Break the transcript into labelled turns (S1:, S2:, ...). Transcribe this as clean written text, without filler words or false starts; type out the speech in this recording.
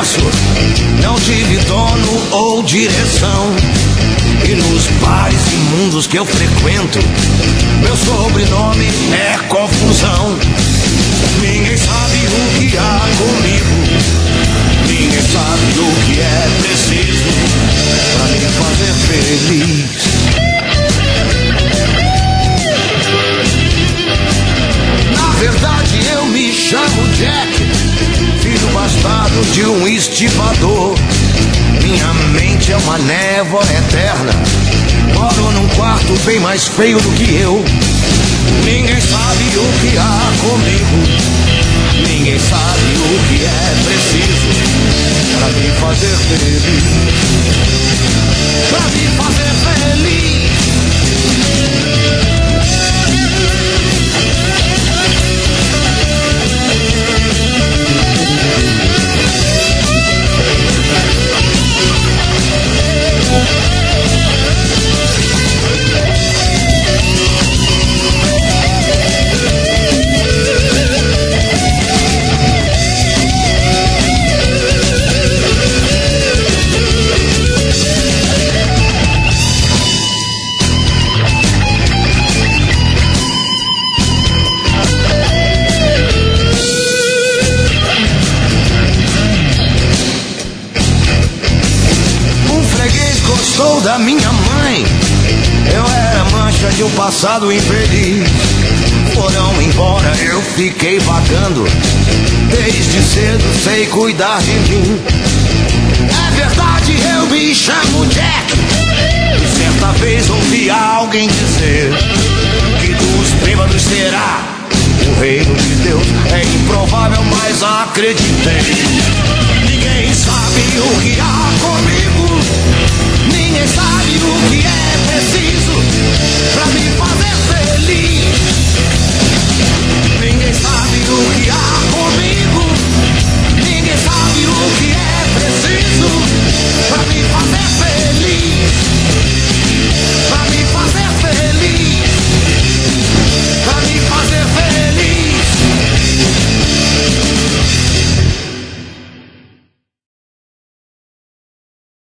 S1: começo não tive dono ou direção. E nos bares imundos que eu frequento, meu sobrenome é confusão. Ninguém sabe o que há comigo, ninguém sabe o que é preciso pra me fazer feliz. Na verdade eu me chamo Jack, filho bastardo de um estibador. Minha mente é uma névoa eterna, moro num quarto bem mais feio do que eu. Ninguém sabe o que há comigo, ninguém sabe o que é preciso pra me fazer feliz, pra me fazer feliz. Sou da minha mãe, eu era mancha de um passado infeliz. Foram embora, eu fiquei vagando, desde cedo sei cuidar de mim. É verdade, eu me chamo Jack, e certa vez ouvi alguém dizer que dos bêbados será o reino de Deus. É improvável, mas acreditei. Ninguém sabe o que há comigo, ninguém sabe o que é preciso